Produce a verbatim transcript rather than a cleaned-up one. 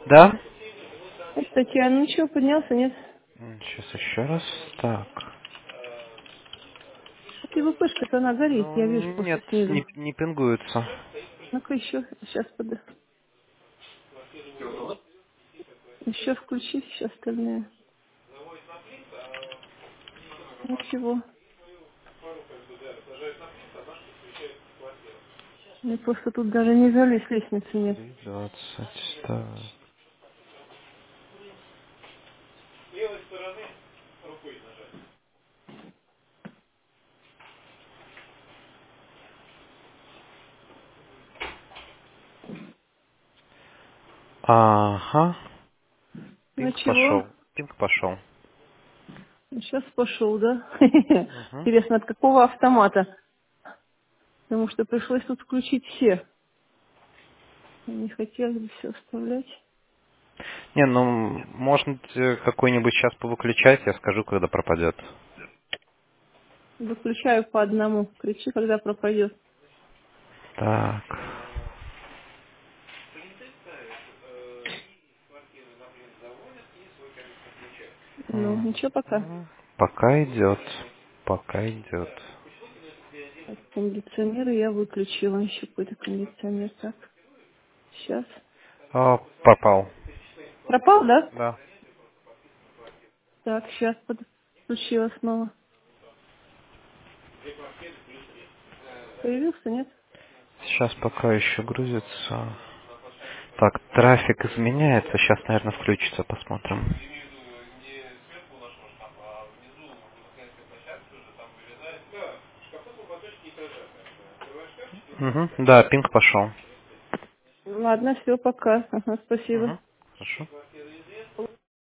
Да? Это Татьяна, ну что, поднялся, нет? Сейчас еще раз. Так. А ты ВПшка-то она горит, Ну, я вижу просто нет, снизу. не, не пингуется. Ну-ка еще, сейчас под... Еще включи все остальные. Ничего. Мне просто тут даже не залезть, лестницы нет. три двадцать. Так. Ага. Ну Пинг чего? пошел. Пинг пошел. Ну, сейчас пошел, да? Угу. Интересно, от какого автомата? Потому что пришлось тут включить все. Не хотелось бы все оставлять. Не, ну, можно э, какой-нибудь сейчас повыключать, я скажу, когда пропадет. Выключаю по одному. Кричи, когда пропадет. Так. Ну, ничего пока. Мгм. Пока идет. Пока идет. Так, кондиционер я выключила. Еще какой-то кондиционер. Так, сейчас. О, попал. Пропал, да? Да. Так, сейчас подключила снова. Появился, нет? Сейчас пока еще грузится. Так, трафик изменяется. Сейчас, наверное, включится. Посмотрим. Угу. Да, пинг пошел. Ладно, все, пока. Ага, спасибо. Угу. Хорошо.